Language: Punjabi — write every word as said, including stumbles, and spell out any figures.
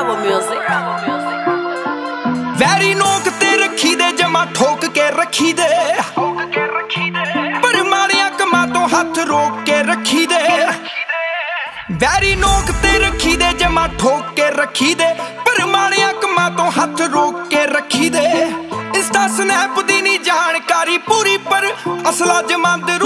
Rebel music. ਵੈਰੀ ਨੋਕ ਤੇ ਰੱਖੀ ਦੇ ਜਮਾ ਠੋਕ ਕੇ ਰੱਖੀ ਦੇ ਪਰ ਮਾਰਿਆ ਕਮਾਂ ਤੋਂ ਹੱਥ ਰੋਕ ਕੇ ਰੱਖੀ ਦੇ ਵੈਰੀ ਨੋਕ ਤੇ ਰੱਖੀ ਦੇ ਜਮਾ ਠੋਕ ਕੇ ਰੱਖੀ ਦੇ ਪਰ ਮਾਰਿਆ ਕਮਾਂ ਤੋਂ ਹੱਥ ਰੋਕ ਕੇ ਰੱਖੀ ਦੇ ਇੰਸਟਾ ਸਨੈਪ ਦੀ ਨਹੀਂ ਜਾਣਕਾਰੀ ਪੂਰੀ ਪਰ ਅਸਲਾ ਜਮਾਂਦਰੂ